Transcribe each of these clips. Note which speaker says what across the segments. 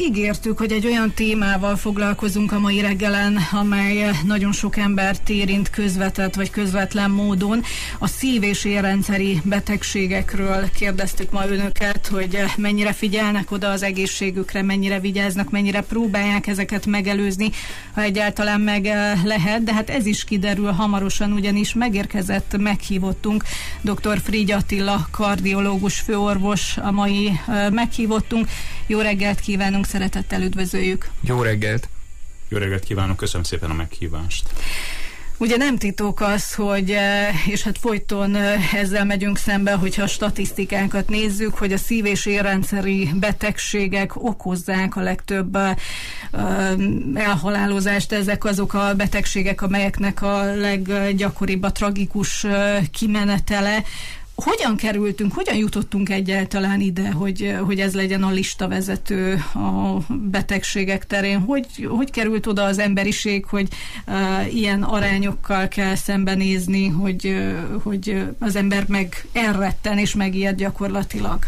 Speaker 1: ígértük, hogy egy olyan témával foglalkozunk a mai reggelen, amely nagyon sok embert érint közvetett vagy közvetlen módon. A szív- és érrendszeri betegségekről kérdeztük ma önöket, hogy mennyire figyelnek oda az egészségükre, mennyire vigyáznak, mennyire próbálják ezeket megelőzni, ha egyáltalán meg lehet, de hát ez is kiderül hamarosan, ugyanis megérkezett meghívottunk, dr. Frigy Attila, kardiológus főorvos a mai meghívottunk. Jó reggelt kívánunk, szeretettel üdvözöljük.
Speaker 2: Jó reggelt!
Speaker 3: Jó reggelt kívánok, köszönöm szépen a meghívást.
Speaker 1: Ugye nem titok az, hogy, és hát folyton ezzel megyünk szembe, hogyha a statisztikákat nézzük, hogy a szív- és érrendszeri betegségek okozzák a legtöbb elhalálozást. Ezek azok a betegségek, amelyeknek a leggyakoribb a tragikus kimenetele. Hogyan kerültünk, hogyan jutottunk egyáltalán ide, hogy ez legyen a listavezető a betegségek terén? Hogy került oda az emberiség, hogy ilyen arányokkal kell szembenézni, hogy az ember meg elretten és megijed gyakorlatilag?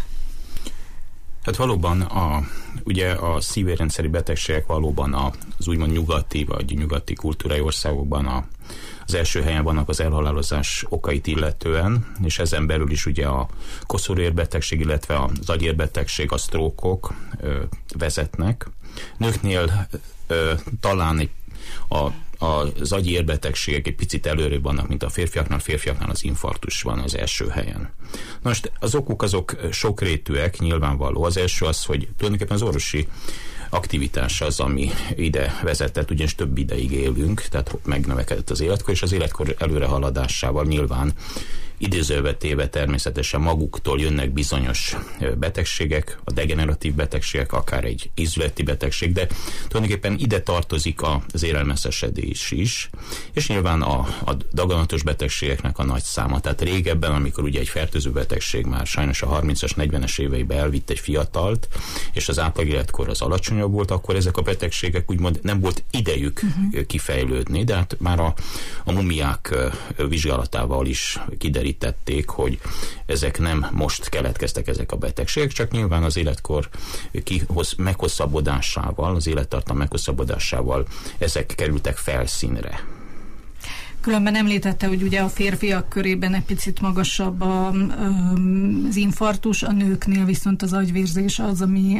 Speaker 3: Hát valóban ugye a szív-érrendszeri betegségek valóban az úgymond nyugati vagy nyugati kultúrai országokban az első helyen vannak az elhalálozás okait illetően, és ezen belül is ugye a koszorúérbetegség, illetve az agyérbetegség, a sztrókok vezetnek. Nőknél talán az agyi érbetegségek egy picit előrébb vannak, mint a férfiaknál az infarktus van az első helyen. Most az okok azok sokrétűek, nyilvánvaló. Az első az, hogy tulajdonképpen az orvosi aktivitás az, ami ide vezetett, ugyanis több ideig élünk, tehát megnövekedett az életkor, és az életkor előrehaladásával nyilván idézőbe téve természetesen maguktól jönnek bizonyos betegségek, a degeneratív betegségek, akár egy ízületi betegség, de tulajdonképpen ide tartozik az élelmeszesedés is, és nyilván a daganatos betegségeknek a nagy száma. Tehát régebben, amikor ugye egy fertőző betegség már sajnos a 30-as, 40-es éveiben elvitt egy fiatalt, és az átlag életkor az alacsonyabb volt, akkor ezek a betegségek úgymond nem volt idejük kifejlődni, de hát már a mumiák vizsgálatával is kiderítették, hogy ezek nem most keletkeztek ezek a betegségek, csak nyilván az életkor meghosszabbodásával, az élettartam meghosszabbodásával ezek kerültek felszínre.
Speaker 1: Különben említette, hogy ugye a férfiak körében egy picit magasabb az infarktus, a nőknél viszont az agyvérzés az, ami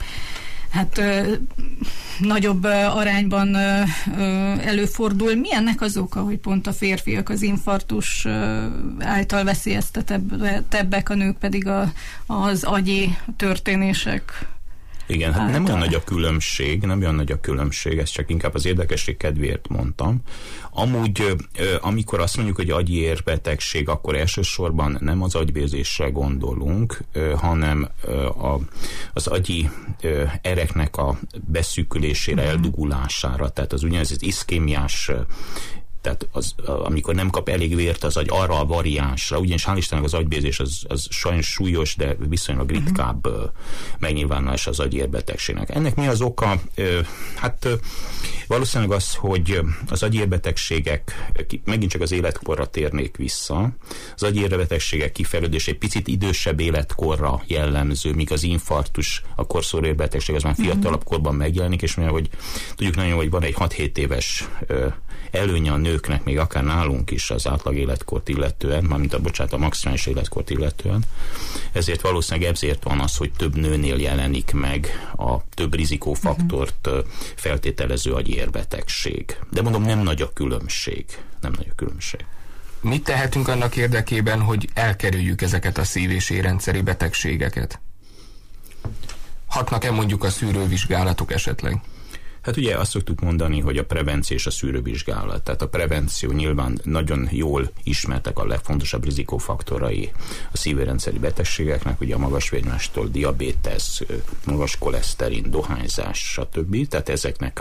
Speaker 1: nagyobb arányban előfordul. Mi ennek az oka, hogy pont a férfiak az infarktus által veszélyeztetebbek, a nők pedig az agyi történések?
Speaker 3: Igen, hát nem olyan nagy a különbség, ezt csak inkább az érdekesség kedvéért mondtam. Amúgy, amikor azt mondjuk, hogy agyi érbetegség, akkor elsősorban nem az agyvérzésre gondolunk, hanem az agyi ereknek a beszűkülésére, eldugulására, tehát az úgynevezett iszkémiás, tehát amikor nem kap elég vért az agy arra a variánsra, ugyanis hál' Istennek az agyvérzés az sajnos súlyos, de viszonylag ritkább megnyilvánulás az agyérbetegségnek. Ennek mi az oka? Hát valószínűleg az, hogy az agyérbetegségek, megint csak az életkorra térnék vissza, az agyérbetegségek kifejlődése egy picit idősebb életkorra jellemző, míg az infarktus, a koszorúérbetegség az már fiatalabb korban megjelenik, és mivel, hogy tudjuk nagyon, hogy van egy 6-7 éves előnye a nőknek, még akár nálunk is az átlag életkort illetően, mármint a maximális életkort illetően. Ezért valószínűleg ezért van az, hogy több nőnél jelenik meg a több rizikófaktort feltételező agyérbetegség. De mondom, nem nagy a különbség.
Speaker 2: Mit tehetünk annak érdekében, hogy elkerüljük ezeket a szív- és érrendszeri betegségeket? Hatnak-e mondjuk a szűrővizsgálatok esetleg?
Speaker 3: Hát ugye azt szoktuk mondani, hogy a prevenció és a szűrővizsgálat. Tehát a prevenció nyilván nagyon jól ismertek a legfontosabb rizikófaktorai a szív-érrendszeri betegségeknek, ugye a magas vérnyomástól diabétesz, magas koleszterin, dohányzás, stb. Tehát ezeknek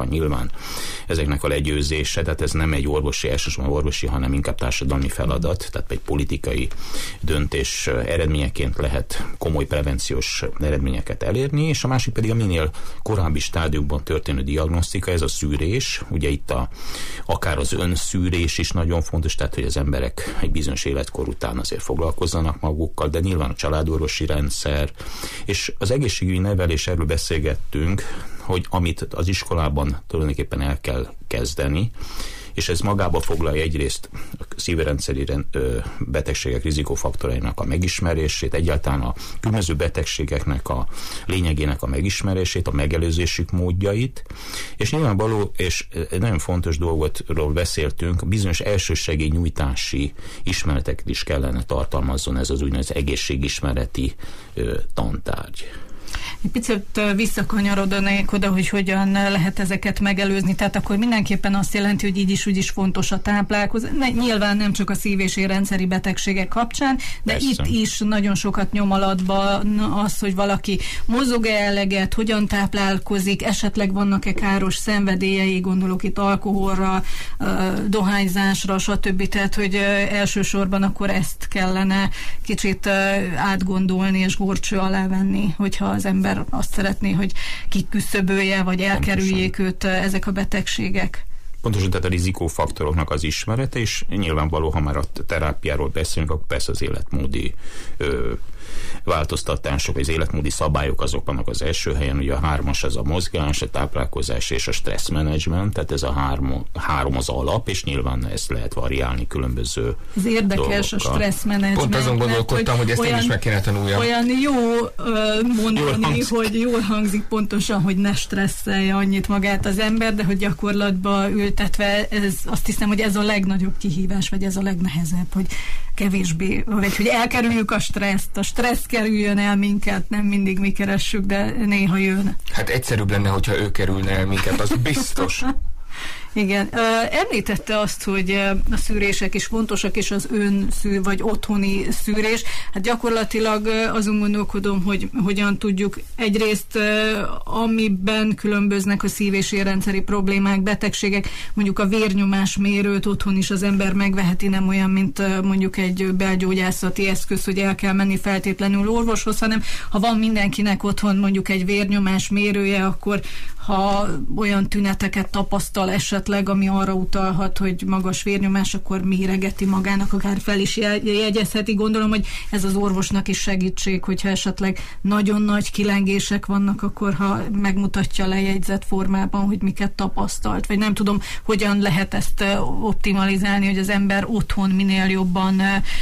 Speaker 3: a legyőzése, tehát ez nem egy elsősorban orvosi, hanem inkább társadalmi feladat, tehát egy politikai döntés eredményeként lehet komoly prevenciós eredményeket elérni, és a másik pedig a minél korábbi stádiumban történő diagnózis, diagnosztika, ez a szűrés. Ugye itt akár az önszűrés is nagyon fontos, tehát hogy az emberek egy bizonyos életkor után azért foglalkozzanak magukkal, de nyilván a családorvosi rendszer, és az egészségügyi nevelés, erről beszélgettünk, hogy amit az iskolában tulajdonképpen el kell kezdeni, és ez magába foglalja egyrészt a szívrendszeri betegségek rizikófaktorainak a megismerését, egyáltalán a különböző betegségeknek a lényegének a megismerését, a megelőzésük módjait, és nyilvánvaló, és egy nagyon fontos dolgotról beszéltünk, bizonyos elsősegélynyújtási ismereteket is kellene tartalmazzon ez az úgynevezett egészségismereti tantárgy.
Speaker 1: Egy picit visszakanyarodanék oda, hogy hogyan lehet ezeket megelőzni. Tehát akkor mindenképpen azt jelenti, hogy így is úgy is fontos a táplálkozás. Nyilván nem csak a szív- és érrendszeri betegségek kapcsán, de persze. Itt is nagyon sokat nyom alatba az, hogy valaki mozog-e eleget, hogyan táplálkozik, esetleg vannak-e káros szenvedélyei, gondolok itt alkoholra, dohányzásra, stb. Tehát, hogy elsősorban akkor ezt kellene kicsit átgondolni és górcső alá venni, hogyha az ember azt szeretné, hogy kiküszöbölje, vagy elkerüljék őt ezek a betegségek.
Speaker 3: Pontosan, tehát a rizikófaktoroknak az ismerete, és nyilvánvaló, ha már a terápiáról beszélünk, akkor persze az életmódi változtatások, az életmódi szabályok azok vannak az első helyen, ugye a 3-as az a mozgás, a táplálkozás és a stresszmenedzsment, tehát ez a három az alap, és nyilván ezt lehet variálni különböző
Speaker 1: ez érdekes dolgokkal. A stresszmenedzsment.
Speaker 2: Pont azon gondolkodtam, hogy ezt én is meg kéne tanuljam.
Speaker 1: Olyan jó mondani, hogy jól hangzik pontosan, hogy ne stresszelje annyit magát az ember, de hogy gyakorlatba ültetve, azt hiszem, hogy ez a legnagyobb kihívás, vagy ez a legnehezebb, hogy kevésbé, vagy hogy elkerüljük a stresszt, a stressz kerüljön el minket, nem mindig mi keressük, de néha jön.
Speaker 2: Hát egyszerűbb lenne, hogyha ő kerülne el minket, az biztos.
Speaker 1: Igen. Említette azt, hogy a szűrések is fontosak, és az önszűr, vagy otthoni szűrés. Hát gyakorlatilag azon gondolkodom, hogy hogyan tudjuk egyrészt, amiben különböznek a szív- és érrendszeri problémák, betegségek, mondjuk a vérnyomásmérőt otthon is az ember megveheti, nem olyan, mint mondjuk egy belgyógyászati eszköz, hogy el kell menni feltétlenül orvoshoz, hanem ha van mindenkinek otthon mondjuk egy vérnyomásmérője, akkor ha olyan tüneteket tapasztal esetleg, ami arra utalhat, hogy magas vérnyomás, akkor méregeti magának, akár fel is jegyezheti. Gondolom, hogy ez az orvosnak is segítség, hogyha esetleg nagyon nagy kilengések vannak, akkor ha megmutatja lejegyzett formában, hogy miket tapasztalt. Vagy nem tudom, hogyan lehet ezt optimalizálni, hogy az ember otthon minél jobban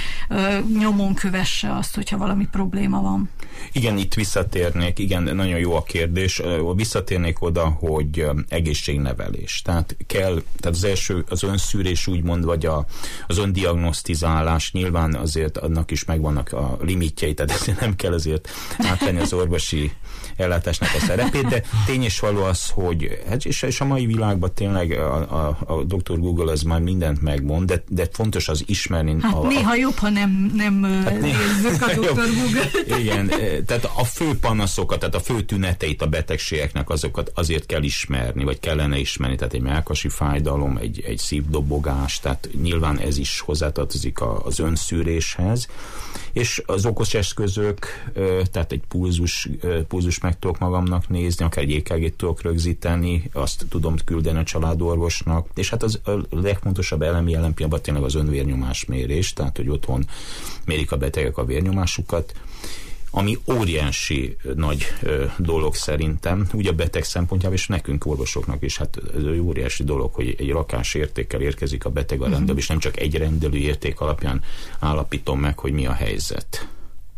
Speaker 1: nyomon kövesse azt, hogyha valami probléma van.
Speaker 3: Igen, itt visszatérnék, igen, nagyon jó a kérdés. Visszatérnék oda, hogy egészségnevelés. Tehát az első, az önszűrés úgymond, vagy az öndiagnosztizálás, nyilván azért annak is megvannak a limitjei, tehát ezért nem kell azért átvenni az orvosi ellátásnak a szerepét, de tény és való az, hogy és a mai világban tényleg a Dr. Google az már mindent megmond, de fontos az ismerni.
Speaker 1: Hát néha jobb, ha nem nézzük a Dr. Google.
Speaker 3: Igen, tehát a fő panaszokat, tehát a fő tüneteit a betegségeknek azokat azért kell ismerni, vagy kellene ismerni, tehát egy mellkasi fájdalom, egy szívdobogás, tehát nyilván ez is hozzátartozik az önszűréshez, és az okos eszközök, tehát egy pulzus meg tudok magamnak nézni, akár egy EKG-t tudok rögzíteni, azt tudom küldeni a családorvosnak, és hát az a legfontosabb elem jelen pillanatban tényleg az önvérnyomásmérés, tehát hogy otthon mérik a betegek a vérnyomásukat, ami óriási nagy dolog szerintem, úgy a beteg szempontjából, és nekünk orvosoknak is, hát ez egy óriási dolog, hogy egy rakásértékkel érkezik a beteg a rendelő, és nem csak egy rendelő érték alapján állapítom meg, hogy mi a helyzet.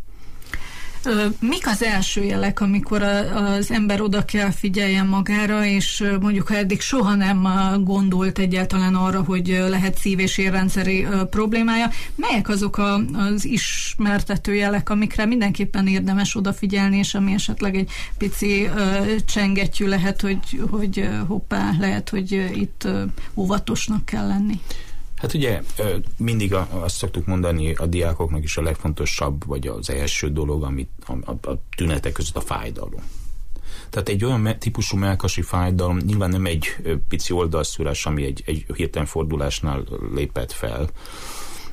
Speaker 1: Mik az első jelek, amikor az ember oda kell figyeljen magára, és mondjuk, ha eddig soha nem gondolt egyáltalán arra, hogy lehet szív- és érrendszeri problémája, melyek azok az ismertető jelek, amikre mindenképpen érdemes odafigyelni, és ami esetleg egy pici csengettyű lehet, hogy hoppá, lehet, hogy itt óvatosnak kell lenni?
Speaker 3: Hát ugye mindig azt szoktuk mondani a diákoknak is, a legfontosabb, vagy az első dolog, amit a tünetek között a fájdalom. Tehát egy olyan típusú mellkasi fájdalom nyilván nem egy pici oldalszúrás, ami egy hirtelen fordulásnál lépett fel,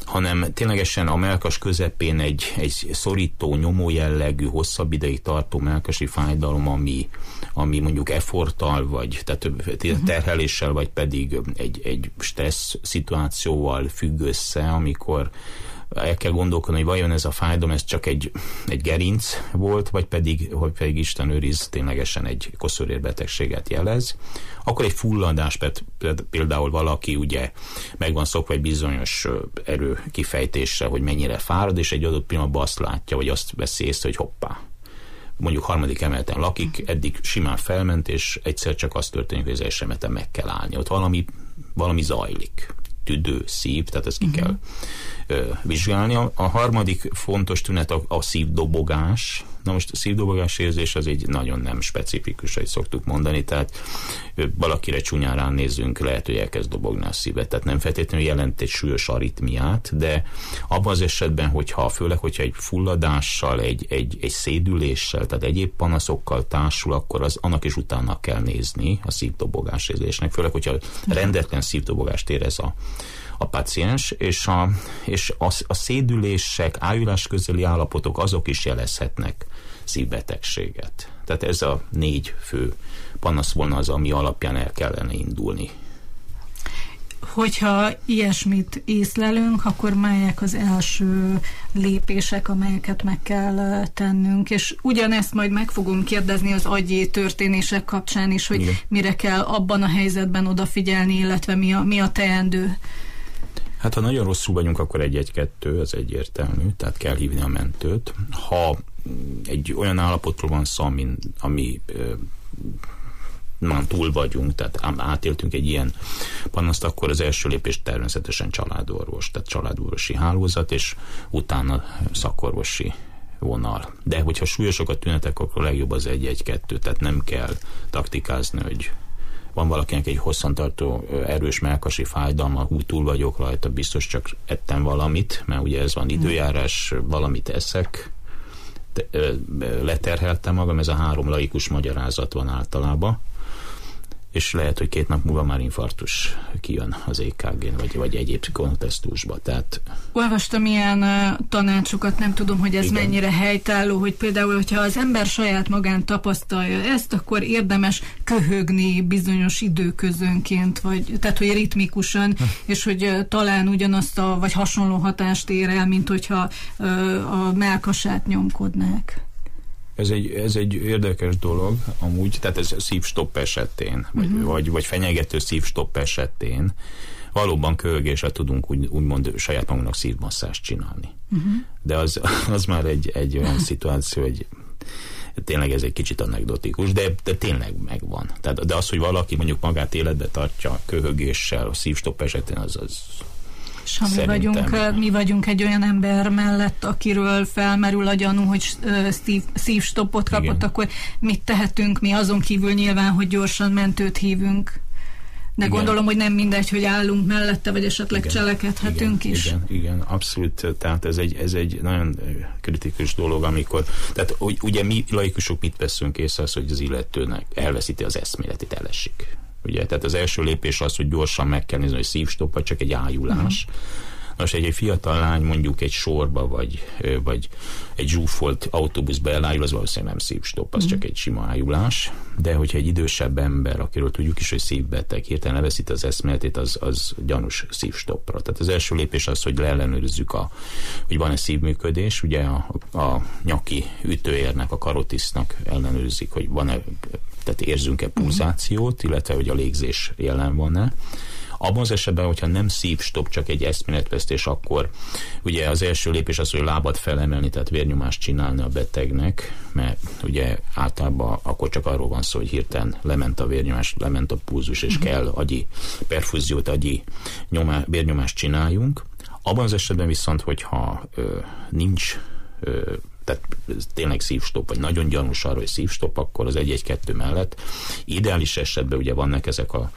Speaker 3: hanem ténylegesen a mellkas közepén egy szorító, nyomó jellegű, hosszabb ideig tartó mellkasi fájdalom, ami mondjuk efforttal, vagy tehát terheléssel, vagy pedig egy stressz szituációval függ össze, amikor el kell gondolkodni, hogy vajon ez a fájdalom, ez csak egy gerinc volt, vagy pedig Isten őriz, ténylegesen egy koszorúérbetegséget jelez. Akkor egy fulladás, például valaki ugye meg van szokva egy bizonyos erő kifejtésre, hogy mennyire fárad, és egy adott pillanatban azt látja, vagy azt veszi észre, hogy hoppá, mondjuk 3. emeleten lakik, eddig simán felment, és egyszer csak az történik, hogy az első emeleten meg kell állni. Ott valami zajlik. Tüdő, szív, tehát ezt ki kell vizsgálni. A harmadik fontos tünet a szívdobogás. Na most a szívdobogás érzés az egy nagyon nem specifikus, ahogy szoktuk mondani, tehát valakire csúnyán ránézünk, lehet, hogy elkezd dobogni a szívet, tehát nem feltétlenül jelent egy súlyos aritmiát, de abban az esetben, főleg, hogyha egy fulladással, egy szédüléssel, tehát egyéb panaszokkal társul, akkor annak is utána kell nézni a szívdobogás érzésnek, főleg, hogyha rendetlen szívdobogást érez a páciens, és a szédülések, ájulás közeli állapotok, azok is jelezhetnek szívbetegséget. Tehát ez a 4 fő panasz volna az, ami alapján el kellene indulni.
Speaker 1: Hogyha ilyesmit észlelünk, akkor melyek az első lépések, amelyeket meg kell tennünk, és ugyanezt majd meg fogom kérdezni az agyi történések kapcsán is, hogy igen, mire kell abban a helyzetben odafigyelni, illetve mi a teendő.
Speaker 3: Hát ha nagyon rosszul vagyunk, akkor 112, ez egyértelmű, tehát kell hívni a mentőt. Ha egy olyan állapotról van szó, ami már túl vagyunk, tehát átéltünk egy ilyen panaszt, akkor az első lépés természetesen családorvos, tehát családorvosi hálózat, és utána szakorvosi vonal. De hogyha súlyosak a tünetek, akkor legjobb az 112, tehát nem kell taktikázni, hogy van valakinek egy hosszantartó erős mellkasi fájdalma, túl vagyok rajta, biztos csak ettem valamit, mert ugye ez van időjárás, valamit eszek, leterheltem magam, ez a 3 laikus magyarázat van általában, és lehet, hogy 2 nap múlva már infarktus kijön az EKG-n, vagy egyéb kontextusba. Tehát...
Speaker 1: Olvastam ilyen tanácsokat, nem tudom, hogy ez igen, mennyire helytálló, hogy például, hogyha az ember saját magán tapasztalja ezt, akkor érdemes köhögni bizonyos időközönként, tehát, hogy ritmikusan, és hogy talán ugyanazt vagy hasonló hatást ér el, mint hogyha a mellkasát nyomkodnák.
Speaker 3: Ez egy érdekes dolog, amúgy, tehát ez szívstopp esetén, vagy fenyegető szívstopp esetén valóban köhögéssel tudunk úgymond saját magunknak szívmasszást csinálni. De az már egy olyan szituáció, hogy tényleg ez egy kicsit anekdotikus, de tényleg megvan. De az, hogy valaki mondjuk magát életbe tartja köhögéssel a szívstopp esetén, az
Speaker 1: és ha mi vagyunk egy olyan ember mellett, akiről felmerül a gyanú, hogy szívstoppot kapott, igen, akkor mit tehetünk mi azon kívül nyilván, hogy gyorsan mentőt hívunk? De igen, gondolom, hogy nem mindegy, hogy állunk mellette, vagy esetleg igen, cselekedhetünk
Speaker 3: igen,
Speaker 1: is.
Speaker 3: Igen, abszolút. Tehát ez egy nagyon kritikus dolog, amikor, tehát ugye mi laikusok mit veszünk észre, az, hogy az illetőnek elveszíti az eszméletét, elesik. Ugye, tehát az első lépés az, hogy gyorsan meg kell nézni, hogy szívstopp, vagy csak egy ájulás. Most egy fiatal lány mondjuk egy sorba, vagy egy zsúfolt autóbuszba elájul, az valószínűleg nem szívstopp, az csak egy sima ájulás. De hogyha egy idősebb ember, akiről tudjuk is, hogy szívbeteg, hirtelen elveszít az eszméletét, az gyanús szívstoppra. Tehát az első lépés az, hogy leellenőrizzük, hogy van-e szívműködés. Ugye a nyaki ütőérnek, a karotisznak ellenőrzik, hogy van-e, tehát érzünk-e pulzációt, illetve hogy a légzés jelen van-e. Abban az esetben, hogyha nem szívstopp, csak egy eszméletvesztés, akkor ugye az első lépés az, hogy lábat felemelni, tehát vérnyomást csinálni a betegnek, mert ugye általában akkor csak arról van szó, hogy hirtelen lement a vérnyomás, lement a pulzus, és kell agyi perfúziót, vérnyomást csináljunk. Abban az esetben viszont, hogyha nincs tehát tényleg szívstopp, vagy nagyon gyanús arra, hogy szívstopp, akkor az 112 mellett ideális esetben ugye vannak ezek a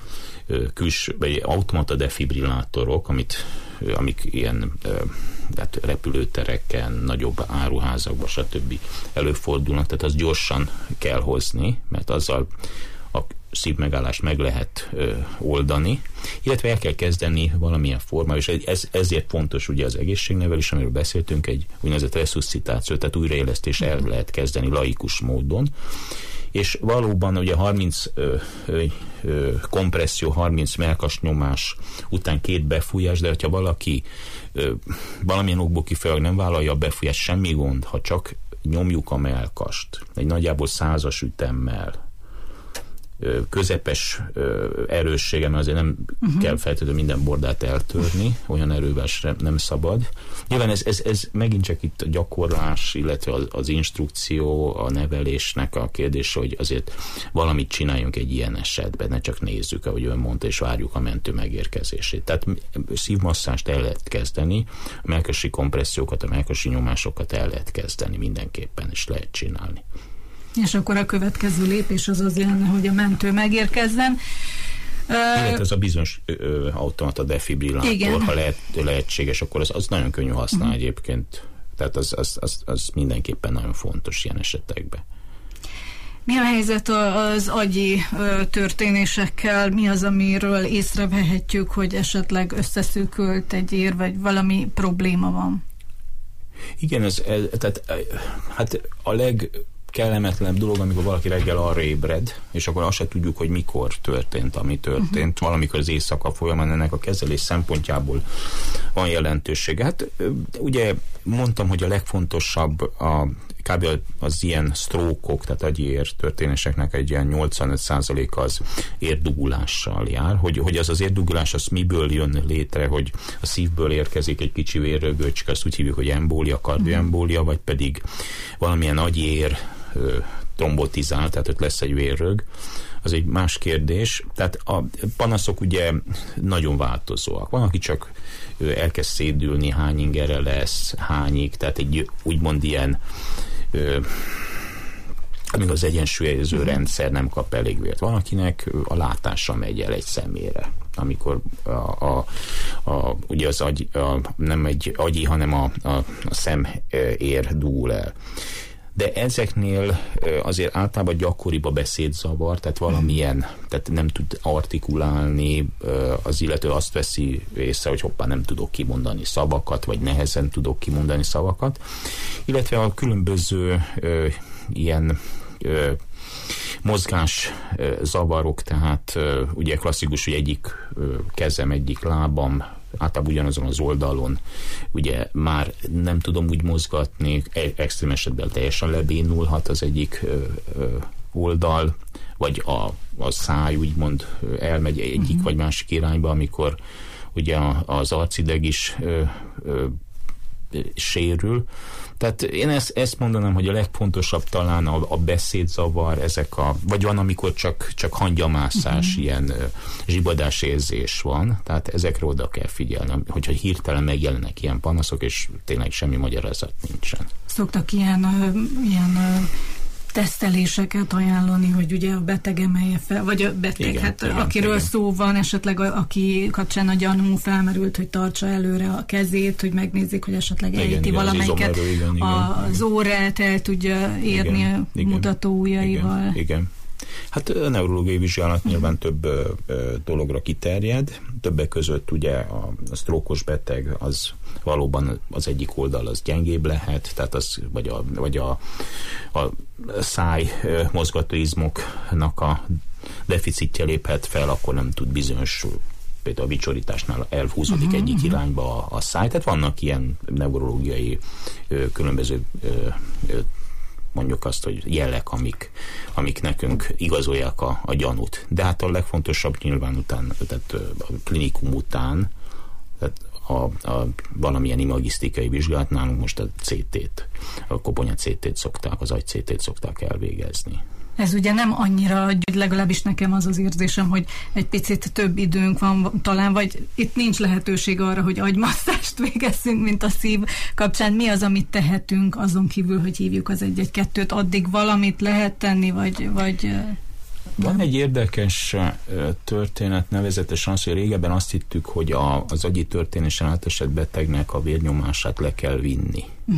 Speaker 3: vagy automata defibrillátorok, amik ilyen tehát repülőtereken, nagyobb áruházakban, stb. Előfordulnak, tehát azt gyorsan kell hozni, mert azzal a szívmegállást meg lehet oldani, illetve el kell kezdeni valamilyen formában, és ezért fontos ugye az egészségnevelés, amiről beszéltünk, egy úgynevezett resuscitáció, tehát újraélesztés el lehet kezdeni laikus módon, és valóban ugye 30 kompresszió, 30 mellkasnyomás után 2 befújás, de ha valaki valamilyen okból kifejezően nem vállalja a befújást, semmi gond, ha csak nyomjuk a mellkast egy nagyjából 100-as ütemmel, közepes erőssége, mert azért nem kell feltétlenül minden bordát eltörni, olyan erővel nem szabad. Nyilván ez megint csak itt a gyakorlás, illetve az instrukció, a nevelésnek a kérdés, hogy azért valamit csináljunk egy ilyen esetben, ne csak nézzük, ahogy ön mondta, és várjuk a mentő megérkezését. Tehát szívmasszást el lehet kezdeni, a mellkasi kompressziókat, a mellkasi nyomásokat el lehet kezdeni mindenképpen, és lehet csinálni.
Speaker 1: És akkor a következő lépés az lenne, hogy a mentő megérkezzen.
Speaker 3: Illetve ez a bizonyos automata defibrillátor, igen, ha lehetséges, akkor az nagyon könnyű használni egyébként. Tehát az mindenképpen nagyon fontos ilyen esetekben.
Speaker 1: Mi a helyzet az agyi történésekkel? Mi az, amiről észrevehetjük, hogy esetleg összeszűkült egy ér, vagy valami probléma van?
Speaker 3: Igen, tehát hát a kellemetlenebb dolog, amikor valaki reggel arra ébred, és akkor azt se tudjuk, hogy mikor történt, ami történt. Valamikor az éjszaka folyamán ennek a kezelés szempontjából van jelentősége. Hát ugye mondtam, hogy a legfontosabb kb. Az ilyen sztrókok, tehát agyi értörténéseknek egy ilyen 85% az érdugulással jár, hogy az érdugulás az miből jön létre, hogy a szívből érkezik egy kicsi vérrögöcske, azt úgy hívjuk, hogy embólia, kardioembólia, vagy pedig valamilyen agyi ér trombotizál, tehát ott lesz egy vérrög, az egy más kérdés. Tehát a panaszok ugye nagyon változóak. Van, aki csak elkezd szédülni, hány ingerre lesz, hányig, tehát egy úgymond ilyen amíg az egyensúlyező rendszer nem kap elég vért. Van, akinek a látása megy el egy szemére, amikor ugye az agy, nem egy agyi, hanem a szemér dúl el. De ezeknél azért általában gyakoribb a beszédzavar, tehát valamilyen, tehát nem tud artikulálni, az illető azt veszi észre, hogy hoppá, nem tudok kimondani szavakat, vagy nehezen tudok kimondani szavakat, illetve a különböző ilyen mozgás zavarok, tehát ugye klasszikus, hogy egyik kezem, egyik lábam általában ugyanazon az oldalon, ugye már nem tudom úgy mozgatni, extrém esetben teljesen lebénulhat az egyik oldal, vagy a száj úgymond elmegy egyik vagy másik irányba, amikor ugye az arcideg is sérül. Tehát én ezt mondanám, hogy a legfontosabb talán a beszédzavar, vagy van, amikor csak hangyamászás, ilyen zsibadásérzés van, tehát ezekre oda kell figyelni, hogyha hirtelen megjelennek ilyen panaszok, és tényleg semmi magyarázat nincsen.
Speaker 1: Szoktak ilyen teszteléseket ajánlani, hogy ugye a beteg emelje fel, vagy a beteg, igen, akiről igen. Szó van, esetleg aki kapcsán a gyanú felmerült, hogy tartsa előre a kezét, hogy megnézzék, hogy esetleg elíti valamelyiket, az órát el tudja érni igen, a mutató ujjaival.
Speaker 3: Igen. Hát a neurológiai vizsgálat nyilván több dologra kiterjed, többek között ugye a sztrókos beteg az valóban az egyik oldal az gyengébb lehet, tehát az, vagy a száj mozgatóizmoknak a deficitje léphet fel, akkor nem tud bizonyos, például a vicsorításnál elhúzódik egyik irányba a száj, tehát vannak ilyen neurológiai különböző mondjuk azt, hogy jelek, amik nekünk igazolják a gyanút. De hát a legfontosabb nyilván tehát a klinikum után, tehát a valamilyen imagisztikai vizsgálat, nálunk most a CT-t, a koponya CT-t szokták, az agy CT-t szokták elvégezni.
Speaker 1: Ez ugye nem annyira, legalábbis nekem az érzésem, hogy egy picit több időnk van talán, vagy itt nincs lehetőség arra, hogy agymasszást végezzünk, mint a szív kapcsán. Mi az, amit tehetünk azon kívül, hogy hívjuk az 112-t? Addig valamit lehet tenni, vagy
Speaker 3: van egy érdekes történet, nevezetesen az, hogy régebben azt hittük, hogy az agyi történésen átesett betegnek a vérnyomását le kell vinni.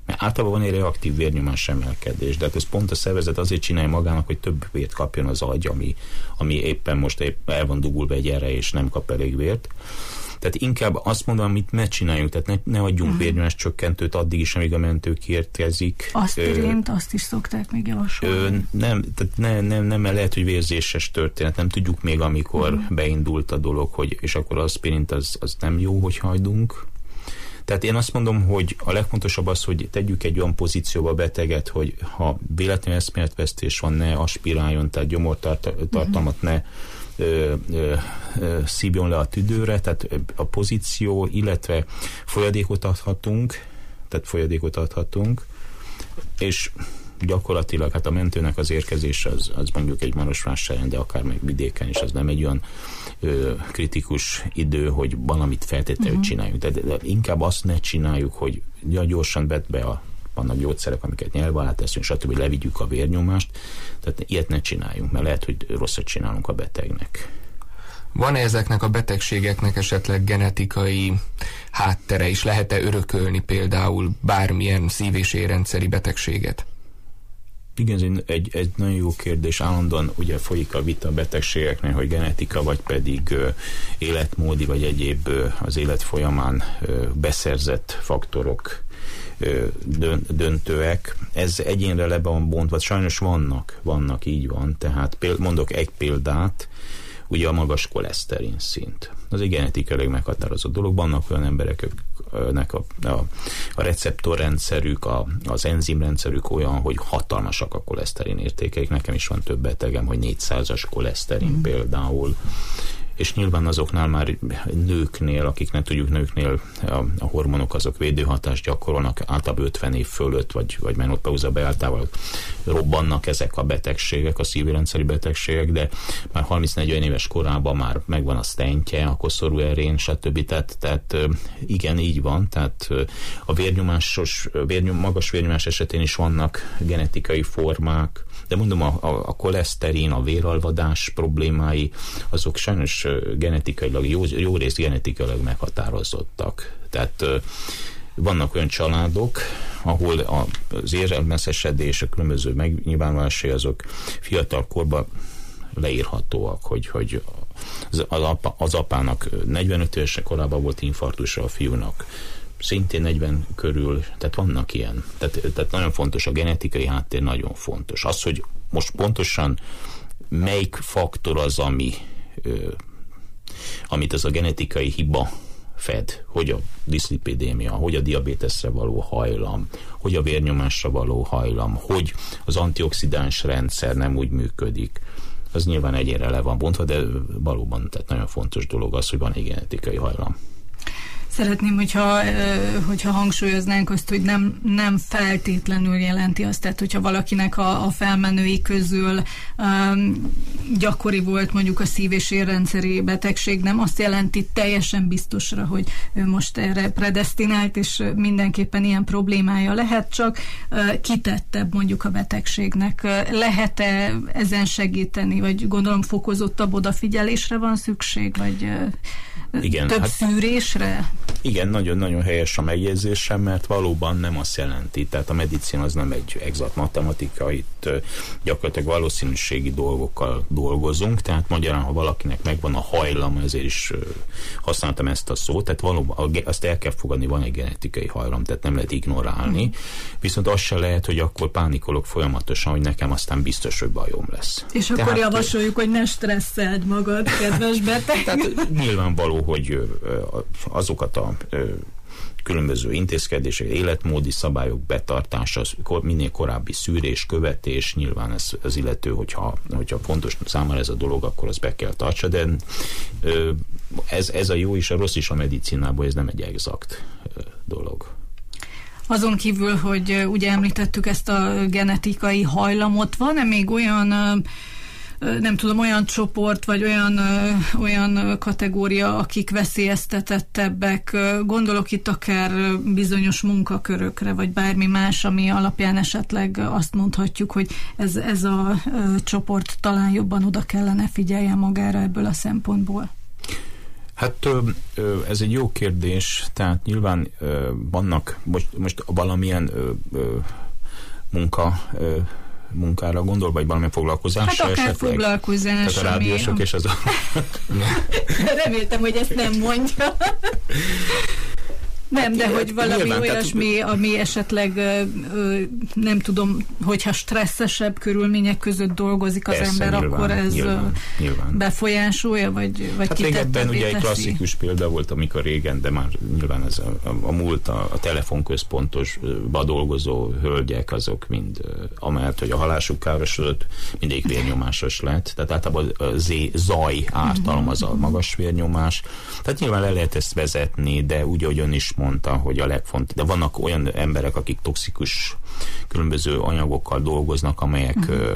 Speaker 3: Mert általában van egy reaktív vérnyomás emelkedés, de hát ez pont a szervezet azért csinálja magának, hogy több vért kapjon az agy, ami éppen most el van dugulva egy erre, és nem kap elég vért. Tehát inkább azt mondom, amit ne csináljunk, tehát ne adjunk vérnyomás csökkentőt addig is, amíg a mentő kiérkezik.
Speaker 1: Aspirint, azt is szokták még javasolni.
Speaker 3: Nem lehet, hogy vérzéses történet, nem tudjuk még, amikor beindult a dolog, és akkor aspirint az nem jó, hogy hagyunk. Tehát én azt mondom, hogy a legfontosabb az, hogy tegyük egy olyan pozícióba a beteget, hogy ha véletlenül eszméletvesztés van, ne aspiráljon, tehát gyomortartalmat ne szívjon le a tüdőre, tehát a pozíció, illetve folyadékot adhatunk, és gyakorlatilag hát a mentőnek az érkezése az mondjuk egy Marosvásárhelyen, de akár meg vidéken is, az nem egy olyan kritikus idő, hogy valamit feltétlenül csináljunk. De inkább azt ne csináljuk, hogy gyorsan vannak gyógyszerek, amiket nyelv alá teszünk, stb. Levigyük a vérnyomást, tehát ilyet ne csináljunk, mert lehet, hogy rosszat csinálunk a betegnek.
Speaker 2: Van-e ezeknek a betegségeknek esetleg genetikai háttere is? Lehet-e örökölni például bármilyen szív- és érrendszeri betegséget?
Speaker 3: Igen, egy nagyon jó kérdés. Állandóan ugye folyik a vita a betegségeknél, hogy genetika, vagy pedig életmódi, vagy egyéb az élet folyamán beszerzett faktorok döntőek. Ez egyénre le van bontva. Sajnos vannak, így van. Tehát mondok egy példát, ugye a magas koleszterin szint. Az egy genetikailag meghatározott dolog. Vannak olyan embereknek a receptorrendszerük, az enzimrendszerük olyan, hogy hatalmasak a koleszterin értékeik. Nekem is van több betegem, hogy 400-as koleszterin például. És nyilván azoknál már nőknél, akiknek tudjuk nőknél a hormonok azok védőhatást gyakorolnak, általában 50 év fölött, vagy menopauza beálltával robbannak ezek a betegségek, a szívérendszeri betegségek, de már 30-40 éves korában már megvan a sztentje, a koszorúerén, stb. Tehát igen, így van, tehát a magas vérnyomás esetén is vannak genetikai formák, de mondom, a koleszterin, a véralvadás problémái, azok sajnos genetikailag, jó rész genetikailag meghatározottak. Tehát vannak olyan családok, ahol az érelmeszesedés, a különböző megnyilvánulásai azok fiatal korban leírhatóak, hogy az apának 45 éves korában volt infarktusa, a fiúnak szintén 40 körül, tehát vannak ilyen. Tehát nagyon fontos, a genetikai háttér nagyon fontos. Az, hogy most pontosan melyik faktor az, amit ez a genetikai hiba fed, hogy a diszlipidémia, hogy a diabéteszre való hajlam, hogy a vérnyomásra való hajlam, hogy az antioxidáns rendszer nem úgy működik, az nyilván egyénre le van bontva, de valóban tehát nagyon fontos dolog az, hogy van egy genetikai hajlam.
Speaker 1: Szeretném, hogyha hangsúlyoznánk azt, hogy nem feltétlenül jelenti azt, tehát hogyha valakinek a felmenői közül gyakori volt mondjuk a szív- és érrendszeri betegség, nem azt jelenti teljesen biztosra, hogy ő most erre predesztinált, és mindenképpen ilyen problémája lehet, csak kitettebb mondjuk a betegségnek. Lehet-e ezen segíteni, vagy gondolom fokozottabb odafigyelésre van szükség, vagy
Speaker 3: igen,
Speaker 1: több szűrésre?
Speaker 3: Igen, nagyon-nagyon helyes a megjegyzésem, mert valóban nem azt jelenti, tehát a medicina az nem egy exakt matematika, itt gyakorlatilag valószínűségi dolgokkal dolgozunk, tehát magyarán, ha valakinek megvan a hajlam, ezért is használtam ezt a szót, tehát valóban azt el kell fogadni, van egy genetikai hajlam, tehát nem lehet ignorálni, viszont az se lehet, hogy akkor pánikolok folyamatosan, hogy nekem aztán biztos, hogy bajom lesz.
Speaker 1: És tehát, akkor javasoljuk, hogy ne stresszeld magad, kedves beteg.
Speaker 3: Tehát nyilvánvaló, hogy azokat a különböző intézkedések, életmódi szabályok betartása, minél korábbi szűrés, követés, nyilván az illető, hogyha fontos számára ez a dolog, akkor az be kell tartsa, de ez a jó és a rossz is a medicinában, ez nem egy exakt dolog.
Speaker 1: Azon kívül, hogy ugye említettük ezt a genetikai hajlamot, van-e még olyan nem tudom, olyan csoport, vagy olyan kategória, akik veszélyeztetettebbek. Gondolok itt akár bizonyos munkakörökre, vagy bármi más, ami alapján esetleg azt mondhatjuk, hogy ez a csoport talán jobban oda kellene figyeljen magára ebből a szempontból.
Speaker 3: Hát ez egy jó kérdés, tehát nyilván vannak most valamilyen munkára gondol, vagy valamilyen foglalkozásra
Speaker 1: hát akár
Speaker 3: esetleg?
Speaker 1: Foglalkozás.
Speaker 3: Tehát a rádiósok és az a...
Speaker 1: Reméltem, hogy ezt nem mondja. Nem, de hogy valami nyilván, olyasmi, ami esetleg nem tudom, hogyha stresszesebb körülmények között dolgozik az ember, nyilván, akkor ez nyilván. Befolyásolja, vagy hát
Speaker 3: régebben ugye egy klasszikus példa volt, amikor régen, de már nyilván ez a múlt, a telefonközpontosba dolgozó hölgyek, azok mind, amellett, hogy a halásuk károsodott, mindegyik vérnyomásos lett. Tehát általában zaj ártalom az a magas vérnyomás. Tehát nyilván le lehet ezt vezetni, de úgy, ahogy ön is mondta, hogy a legfontosabb. De vannak olyan emberek, akik toxikus különböző anyagokkal dolgoznak, amelyek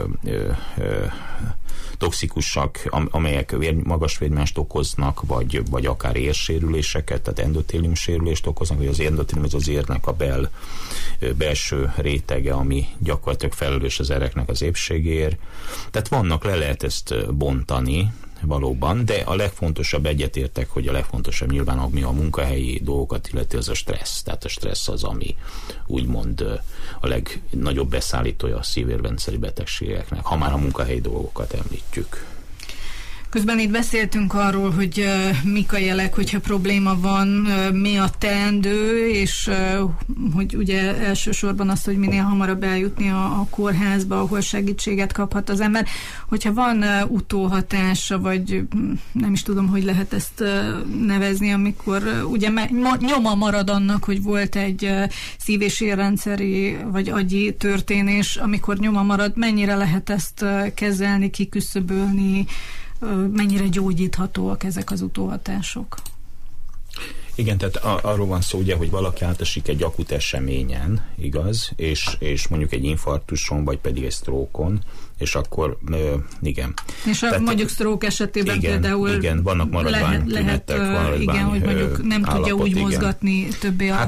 Speaker 3: toxikusak, amelyek magas vérnyomást okoznak, vagy akár érsérüléseket, tehát endotélium sérülést okoznak, vagy az endotélium az érnek a belső rétege, ami gyakorlatilag felelős az ereknek az épségéért. Tehát vannak, le lehet ezt bontani, valóban, de a legfontosabb, egyetértek, hogy a legfontosabb nyilván, ami a munkahelyi dolgokat illeti, az a stressz. Tehát a stressz az, ami úgymond a legnagyobb beszállítója a szívérrendszeri betegségeknek, ha már a munkahelyi dolgokat említjük.
Speaker 1: Közben itt beszéltünk arról, hogy mik a jelek, hogyha probléma van, mi a teendő, és hogy ugye elsősorban azt, hogy minél hamarabb eljutni a kórházba, ahol segítséget kaphat az ember. Hogyha van utóhatása, vagy nem is tudom, hogy lehet ezt nevezni, amikor ugye nyoma marad annak, hogy volt egy szív- és érrendszeri vagy agyi történés, amikor nyoma marad, mennyire lehet ezt kezelni, kiküszöbölni, mennyire gyógyíthatóak ezek az utóhatások?
Speaker 3: Igen, tehát arról van szó, ugye, hogy valaki átesik egy akut eseményen, igaz, és mondjuk egy infarktuson, vagy pedig egy sztrókon, és akkor igen.
Speaker 1: És tehát, mondjuk sztrók esetében
Speaker 3: igen,
Speaker 1: például
Speaker 3: igen, vannak maradványtünetek,
Speaker 1: igen, hogy mondjuk nem
Speaker 3: állapot,
Speaker 1: tudja úgy
Speaker 3: igen. mozgatni
Speaker 1: többé a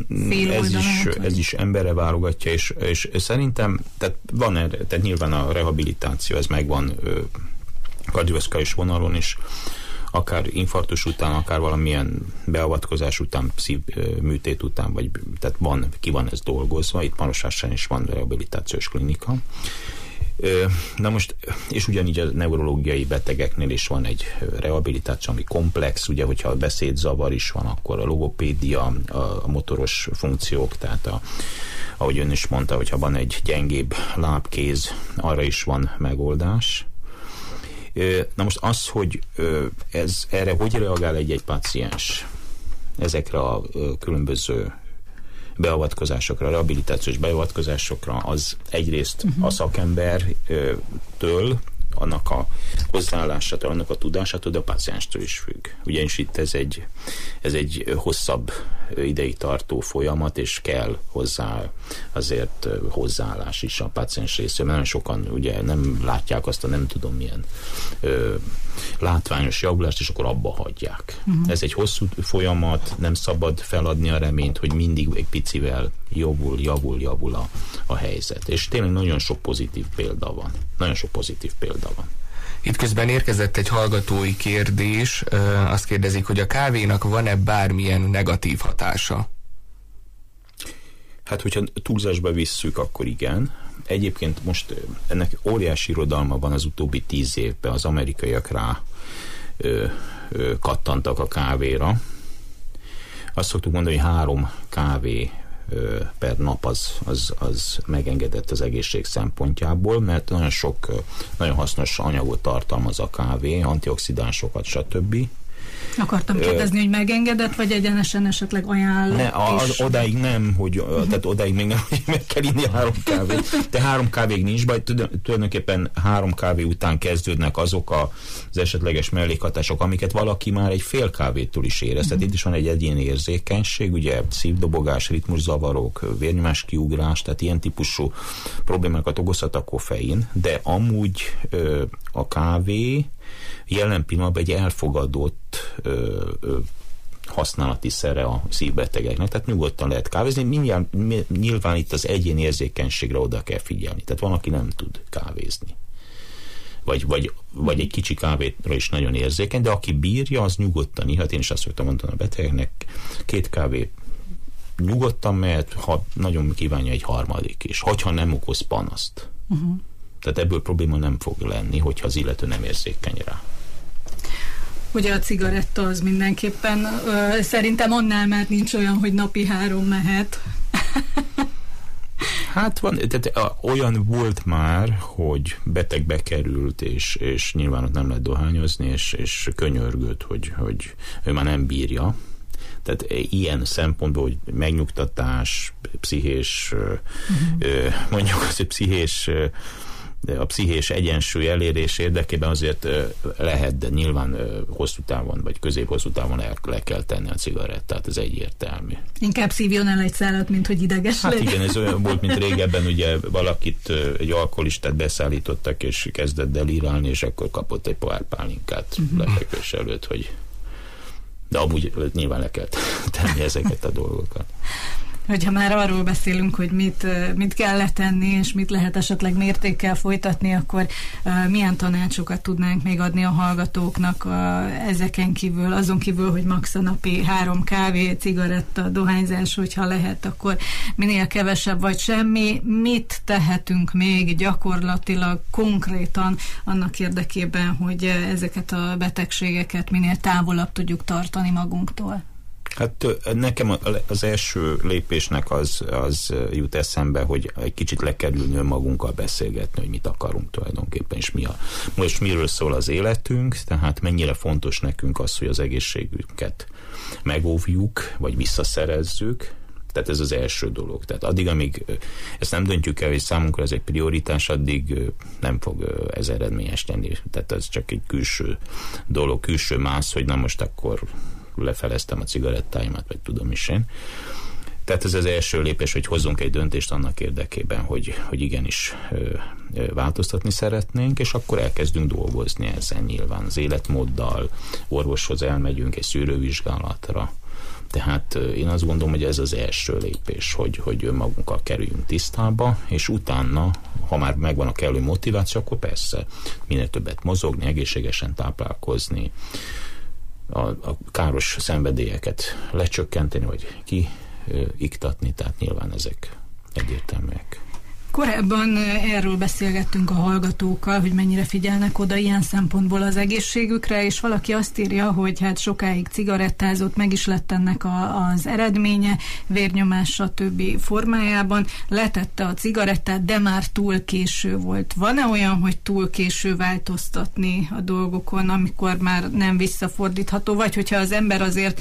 Speaker 3: ez is emberre válogatja, és szerintem, tehát van erre, tehát nyilván a rehabilitáció, ez megvan kardiovaszkuláris vonalon is, akár infarktus után, akár valamilyen beavatkozás után, szívműtét után, vagy tehát ki van ez dolgozva, itt Marosvásárhelyen is van rehabilitációs klinika. Na most, és ugyanígy a neurológiai betegeknél is van egy rehabilitáció, ami komplex, ugye, hogyha a beszédzavar is van, akkor a logopédia, a motoros funkciók, tehát ahogy ön is mondta, hogyha van egy gyengébb lábkéz, arra is van megoldás. Na most az, hogy erre hogy reagál egy páciens ezekre a különböző beavatkozásokra, rehabilitációs beavatkozásokra, az egyrészt a szakembertől, annak a hozzáállásától, annak a tudásától, de a pácienstől is függ. Ugyanis itt ez egy hosszabb ideig tartó folyamat, és kell hozzá azért hozzáállás is a páciens részéről. Nagyon sokan ugye nem látják azt a nem tudom milyen látványos javulást, és akkor abba hagyják. Ez egy hosszú folyamat, nem szabad feladni a reményt, hogy mindig egy picivel javul a helyzet. És tényleg nagyon sok pozitív példa van.
Speaker 2: Itt közben érkezett egy hallgatói kérdés, azt kérdezik, hogy a kávénak van-e bármilyen negatív hatása?
Speaker 3: Hát, hogyha túlzásba visszük, akkor igen. Egyébként most ennek óriási irodalma van az utóbbi 10 évben, az amerikaiak rá kattantak a kávéra. Azt szoktuk mondani, hogy 3 kávé per nap az megengedett az egészség szempontjából, mert nagyon hasznos anyagot tartalmaz a kávé, antioxidánsokat, stb.
Speaker 1: Akartam kérdezni, hogy megengedett, vagy egyenesen esetleg ajánlott?
Speaker 3: Odáig nem, tehát odáig még nem, hogy meg kell inni 3 kávét. De 3 kávéig nincs baj, tulajdonképpen 3 kávé után kezdődnek azok az esetleges mellékhatások, amiket valaki már egy fél kávétól is érez. Tehát itt is van egy egyéni érzékenység, ugye szívdobogás, ritmuszavarok, vérnyomás kiugrás, tehát ilyen típusú problémákat okozhat a koffein, de amúgy a kávé jelen pillanatban egy elfogadott használati szere a szívbetegeknek, tehát nyugodtan lehet kávézni, nyilván itt az egyéni érzékenységre oda kell figyelni, tehát van, aki nem tud kávézni. vagy egy kicsi kávéra is nagyon érzékeny, de aki bírja, az nyugodtan ihat. Én is azt szoktam mondani a betegeknek, 2 kávé nyugodtan mehet, ha nagyon kívánja egy harmadik is, hogyha nem okoz panaszt. Tehát ebből probléma nem fog lenni, hogyha az illető nem érzékeny rá.
Speaker 1: Ugye a cigaretta az mindenképpen szerintem annál már nincs olyan, hogy napi 3 mehet.
Speaker 3: Hát van, tehát olyan volt már, hogy beteg bekerült, és nyilván ott nem lehet dohányozni, és könyörgött, hogy ő már nem bírja. Tehát ilyen szempontból, hogy megnyugtatás, pszichés, mondjuk az, hogy a pszichés egyensúly elérés érdekében azért lehet, de nyilván hosszú távon, vagy közép-hosszú távon le kell tenni a cigarettát, ez egyértelmű.
Speaker 1: Inkább szívjon el egy szálat, mint hogy ideges legyen.
Speaker 3: Hát igen, ez olyan volt, mint régebben, ugye valakit, egy alkoholistát beszállítottak, és kezdett delírálni, és akkor kapott egy pohár pálinkát lefekvés előtt, hogy de amúgy nyilván le kell tenni ezeket a dolgokat.
Speaker 1: Hogyha már arról beszélünk, hogy mit kell letenni, és mit lehet esetleg mértékkel folytatni, akkor milyen tanácsokat tudnánk még adni a hallgatóknak ezeken kívül, azon kívül, hogy max a napi 3 kávé, cigaretta, dohányzás, hogyha lehet, akkor minél kevesebb vagy semmi. Mit tehetünk még gyakorlatilag, konkrétan annak érdekében, hogy ezeket a betegségeket minél távolabb tudjuk tartani magunktól?
Speaker 3: Hát nekem az első lépésnek az jut eszembe, hogy egy kicsit lekerülni önmagunkkal beszélgetni, hogy mit akarunk tulajdonképpen, és most miről szól az életünk, tehát mennyire fontos nekünk az, hogy az egészségünket megóvjuk, vagy visszaszerezzük. Tehát ez az első dolog. Tehát addig, amíg ezt nem döntjük el, hogy számunkra ez egy prioritás, addig nem fog ez eredményes lenni. Tehát ez csak egy külső dolog, külső mász, hogy na most akkor lefeleztem a cigarettáimat, vagy tudom is én. Tehát ez az első lépés, hogy hozzunk egy döntést annak érdekében, hogy igenis változtatni szeretnénk, és akkor elkezdünk dolgozni ezen nyilván az életmóddal, orvoshoz elmegyünk egy szűrővizsgálatra. Tehát én azt gondolom, hogy ez az első lépés, hogy önmagunkkal kerüljünk tisztába, és utána, ha már megvan a kellő motiváció, akkor persze minél többet mozogni, egészségesen táplálkozni, a káros szenvedélyeket lecsökkenteni, vagy kiiktatni, tehát nyilván ezek egyértelműek.
Speaker 1: Korábban erről beszélgettünk a hallgatókkal, hogy mennyire figyelnek oda ilyen szempontból az egészségükre, és valaki azt írja, hogy hát sokáig cigarettázott, meg is lett ennek az eredménye, vérnyomás, stb. Formájában, letette a cigarettát, de már túl késő volt. Van-e olyan, hogy túl késő változtatni a dolgokon, amikor már nem visszafordítható, vagy hogyha az ember azért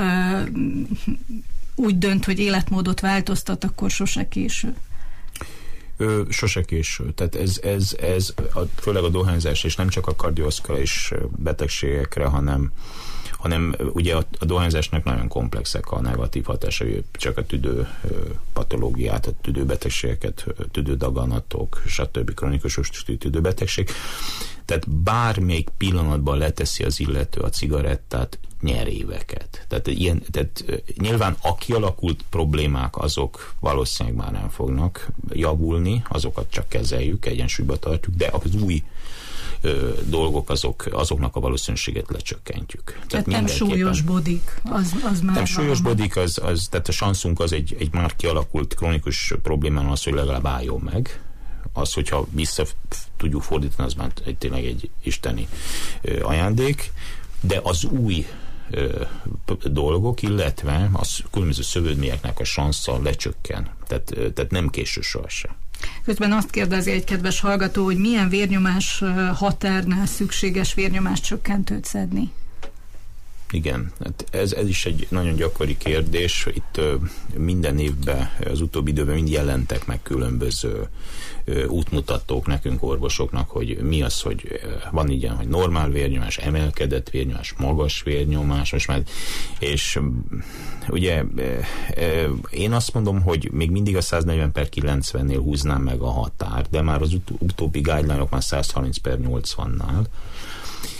Speaker 1: úgy dönt, hogy életmódot változtat, akkor sose késő?
Speaker 3: Sose késő. Tehát ez főleg a dohányzás, és nem csak a kardiovaszkuláris betegségekre, hanem ugye a dohányzásnak nagyon komplexek a negatív hatásai, csak a tüdő patológiát, a tüdőbetegségeket, tüdődaganatok, stb. Kronikus tüdőbetegség. Tehát bármelyik pillanatban leteszi az illető a cigarettát, nyer éveket. Tehát nyilván a kialakult problémák azok valószínűleg már nem fognak javulni, azokat csak kezeljük, egyensúlyba tartjuk, de az új dolgok azoknak a valószínűséget lecsökkentjük.
Speaker 1: Tehát nem súlyosbodik, az már
Speaker 3: nem súlyosbodik, tehát a sanszunk az egy már kialakult krónikus problémán az, hogy legalább álljon meg. Az, hogyha vissza tudjuk fordítani, az már tényleg egy isteni ajándék, de az új dolgok, illetve az különböző szövődményeknek a sansza lecsökken. Tehát nem késő sohasem.
Speaker 1: Közben azt kérdezi egy kedves hallgató, hogy milyen vérnyomás határnál szükséges vérnyomás csökkentőt szedni?
Speaker 3: Igen, ez is egy nagyon gyakori kérdés. Itt minden évben, az utóbbi időben mind jelentek meg különböző útmutatók nekünk orvosoknak, hogy mi az, hogy van ilyen, hogy normál vérnyomás, emelkedett vérnyomás, magas vérnyomás, most már, és ugye én azt mondom, hogy még mindig a 140/90-nél húznám meg a határ, de már az utóbbi guideline-ok már 130/80-nál.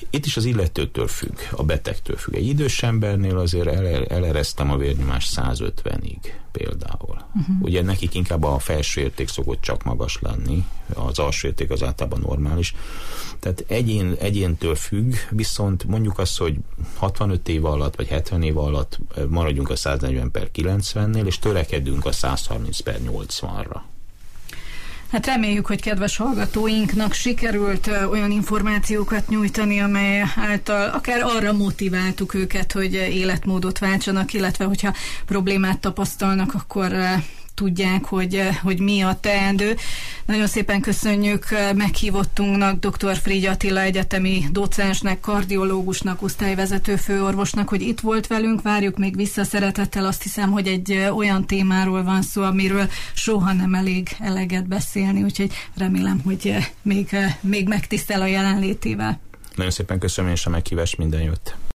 Speaker 3: itt is az illetőtől függ, a betegtől függ. Egy idős embernél azért eleresztem a vérnyomás 150-ig például. Ugye nekik inkább a felső érték szokott csak magas lenni, az alsó érték az általában normális. Tehát egyéntől függ, viszont mondjuk azt, hogy 65 év alatt, vagy 70 év alatt maradjunk a 140/90-nél, és törekedünk a 130/80-ra.
Speaker 1: Hát reméljük, hogy kedves hallgatóinknak sikerült olyan információkat nyújtani, amely által akár arra motiváltuk őket, hogy életmódot váltsanak, illetve hogyha problémát tapasztalnak, akkor tudják, hogy mi a teendő. Nagyon szépen köszönjük meghívottunknak, dr. Frigy Attila egyetemi docensnek, kardiológusnak, osztályvezető főorvosnak, hogy itt volt velünk. Várjuk még vissza szeretettel, azt hiszem, hogy egy olyan témáról van szó, amiről soha nem eleget beszélni, úgyhogy remélem, hogy még megtisztel a jelenlétével.
Speaker 3: Nagyon szépen köszönöm, és a meghívást, minden jót.